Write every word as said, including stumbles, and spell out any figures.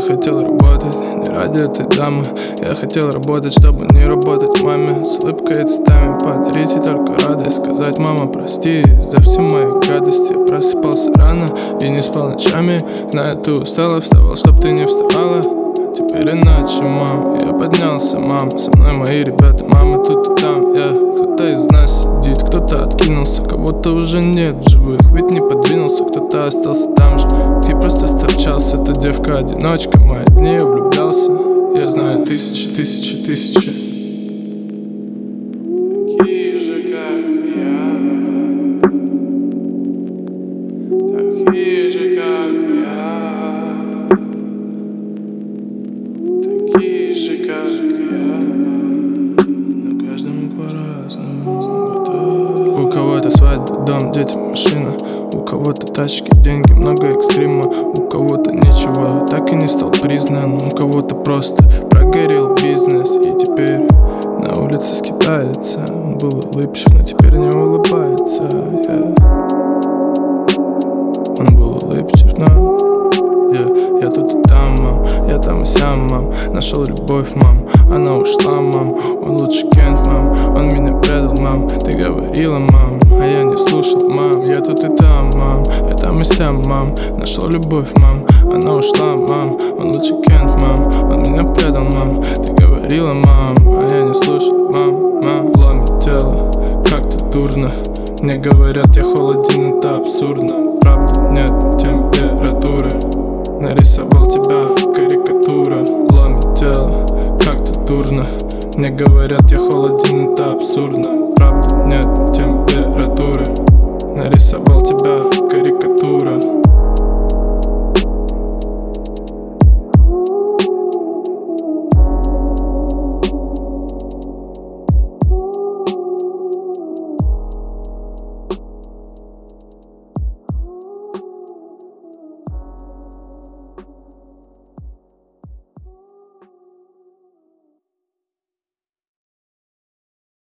хотел работать не ради этой дамы. Я хотел работать, чтобы не работать маме. С улыбкой и цветами подарить ей только радость. Сказать: мама, прости за все мои гадости. Я просыпался рано и не спал ночами. Знаю, ты устала, вставал, чтоб ты не вставала. Теперь иначе, мам, я поднялся, мам. Со мной мои ребята, мамы тут и там. Я, кто-то из нас сидит, кто-то откинулся, кого-то уже нет в живых. Ведь не подвинулся, кто-то остался там же и просто сторчался. Эта девка-одиночка моя, в нее влюблялся. Я знаю тысячи, тысячи, тысячи такие же, как я, такие же, как я, такие же, как я, но каждому по-разному. У кого-то свадьба, дом, дети, машина. У кого-то тачки, деньги, много экстрима. У кого-то ничего, так и не стал признан. У кого-то просто прогорел бизнес. И теперь на улице скитается. Он был улыбчив, но теперь не улыбается. yeah. Он был улыбчив, но yeah. Я тут и там, мам, я там и сям, мам. Нашел любовь, мам, она ушла, мам. Он лучше Кент, мам, он меня предал, мам. Ты говорила, мам, а я не слушал, мам. Я тут и там, мам, я там и сям, мам. Нашел любовь, мам, она ушла, мам. Он лучше Кент, мам, он меня предал, мам. Ты говорила, мам, а я не слушал, мам, мам. Ломит тело, как-то дурно. Мне говорят, я холоден, это абсурдно. Правда, нет температуры. Нарисовал тебя, карикатура. Ломит тело, как-то дурно. Мне говорят, я холоден, это абсурдно. Правда, нет температуры. Нарисовал тебя, карикатура.